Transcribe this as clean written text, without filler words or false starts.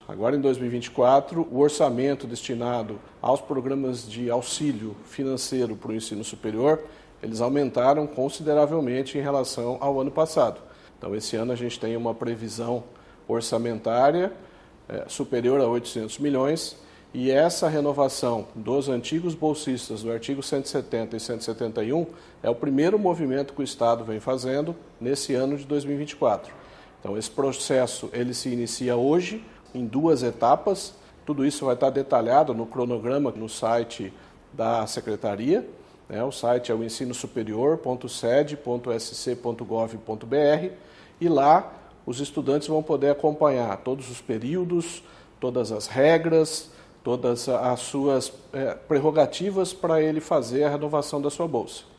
Agora em 2024, o orçamento destinado aos programas de auxílio financeiro para o ensino superior, eles aumentaram consideravelmente em relação ao ano passado. Então esse ano a gente tem uma previsão orçamentária superior a 800 milhões e essa renovação dos antigos bolsistas do artigo 170 e 171 é o primeiro movimento que o Estado vem fazendo nesse ano de 2024. Então esse processo ele se inicia hoje em 2 etapas, tudo isso vai estar detalhado no cronograma no site da Secretaria, o site é o ensinoSuperior.sed.sc.gov.br e lá os estudantes vão poder acompanhar todos os períodos, todas as regras, todas as suas prerrogativas para ele fazer a renovação da sua bolsa.